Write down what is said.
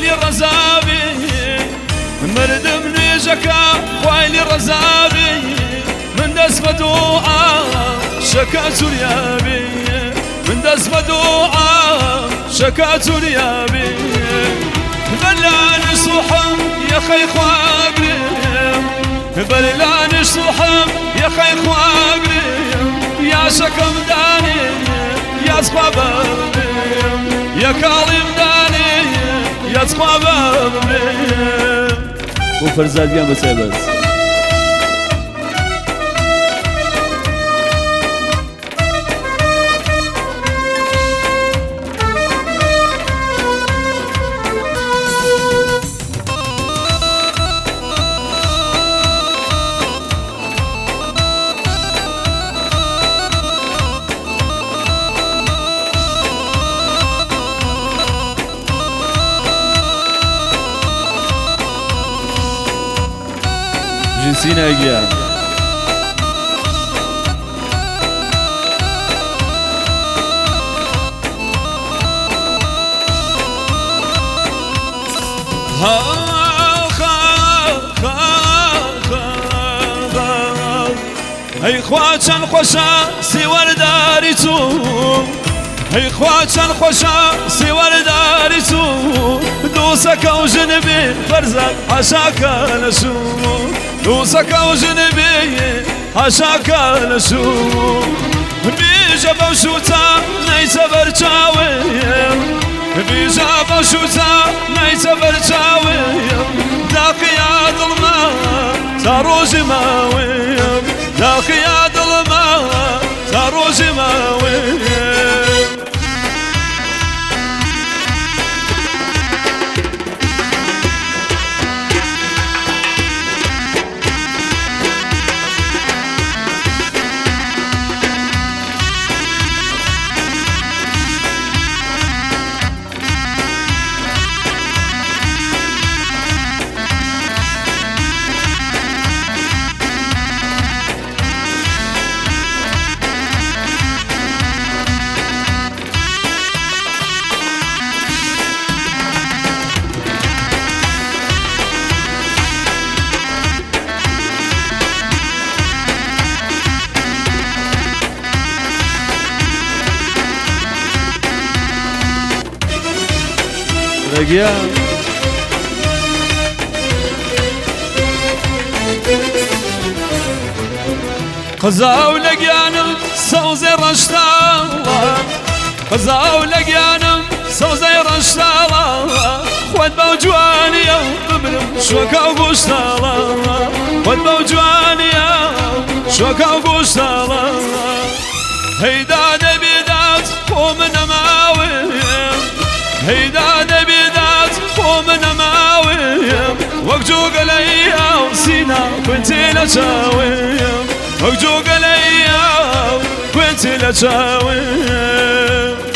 خوالي رزابي مردم نيجكا خوالي رزابي من دس بدوعة شكات اليابي من دس بدوعة شكات اليابي بلاني صحم يا خي خواقري بلاني صحم يا خي خواقري يا شكم داني يا صخابري يا كاظم داني يا صخابري وفرزاد قام بسيبس جنسينا اجيال هي خواتن خوشا سوار داری تو هي خواتن خوشا سوار داری تو دوسك و جنبي فرزك حشاك نشو دوسك و جنبي حشاك نشو بيجا بوشوتا نيسا برچاوي بيجا بوشوتا نيسا برچاوي داقي يا ظلمة تروج ماوي داقي يا ظلمة تروج ماوي رجيان قزاو لقيانم صوزي رشتالا قزاو لقيانم صوزي رشتالا خود بوجواني ببرم شوكا وقوشتالا خود بوجواني شوكا وقوشتالا هيدا نبيدات ومن ماوي هيدا نبيدات ومن ماوي وقجوق ليا وسينا كنت لشاوي وقجوق ليا كنت لشاوي